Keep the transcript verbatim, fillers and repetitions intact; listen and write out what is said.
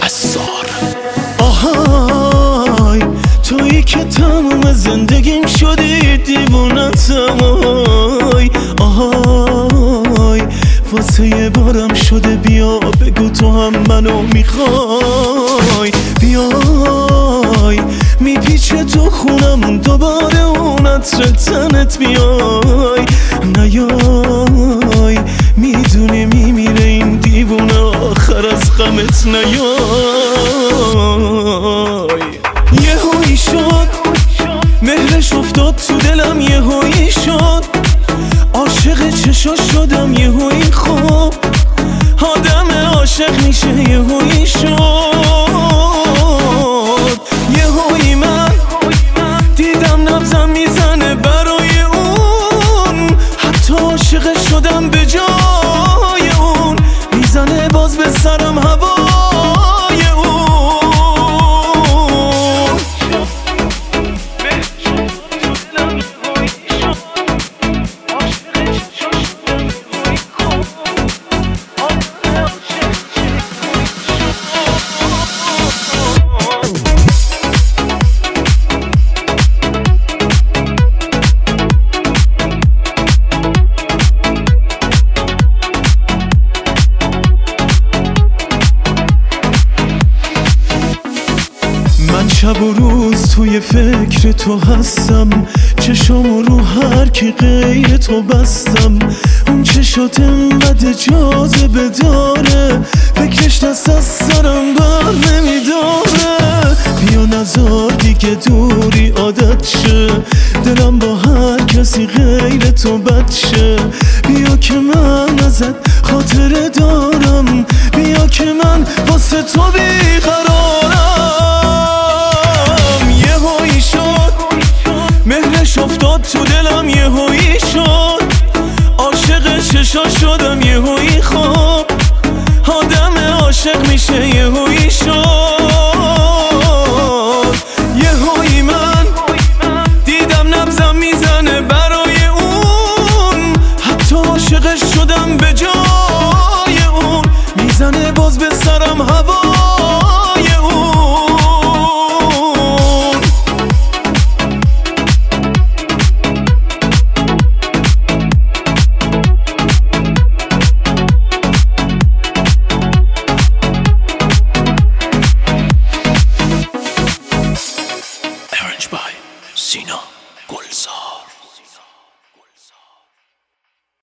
عصار. آهای تویی که تمام زندگیم شدی دیوونتم. آهای آهای واسه یه بارم شده بیا بگو تو هم منو میخوای. بیای میپیچه تو خونمون دوباره اون عطر تنت بیای. نیای میدونی میمیره این دیوونه آخر از غمت نیای. یهویی شد مهرش افتاد تو دلم یهویی شد. عاشق چشاش شدم یهویی خوب. آدم عاشق میشه یهویی شد. یهویی من دیدم نبضم میزنه برای اون. حتی عاشق شدم به جای اون. میزنه باز به سرم هوای اون. شب و روز توی فکر تو هستم. چشامو رو هر کی غیر تو بستم. اون چشات انقدر جاذبه داره فکرش دست از سرم بر نمیداره. بیا نزار دیگه دوری عادت شه. دلم با هر کسی غیر تو بد شه. بیا که من ازت خاطره دارم. بیا که من واسه تو بیقرارم. مهرش افتاد تو دلم یهویی شد. عاشق چشا شدم یهویی خوب. آدم عاشق میشه یهویی شد. یهویی من دیدم نبضم میزنه برای اون. حتی عاشقش شدم به جای اون. میزنه باز به سرم هوای اون. By Sina Gulzar.